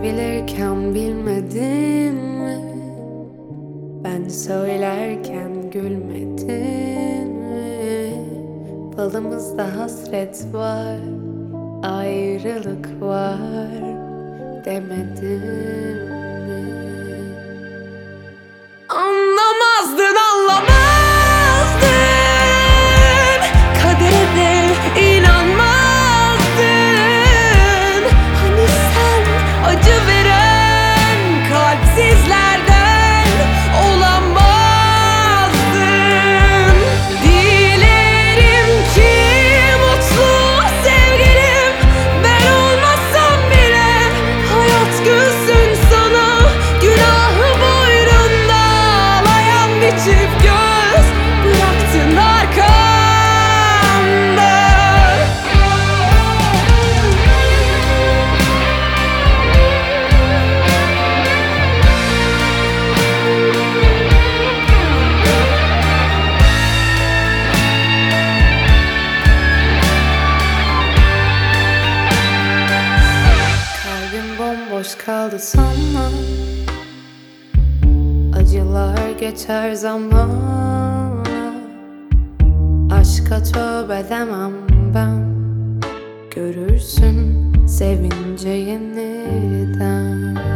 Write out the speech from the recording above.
Sevilirken bilmedin mi? Ben söylerken gülmedin mi? Falımızda hasret var, ayrılık var demedin mi? Anlamazdın, anlamazdın. Kadere inanmazdın. Hani sen acı veren kalpsizlerden olamazdın. Dilerim ki mutlu sevgilim, ben olmasam bile hayat gülsün sana. Günahı boynunda ağlayan bir çift göz bıraktın arkamda. Kalbim bomboş kaldı sanma, acılar geçer zamanla. Aşka tövbe demem ben, görürsün sevince yeniden.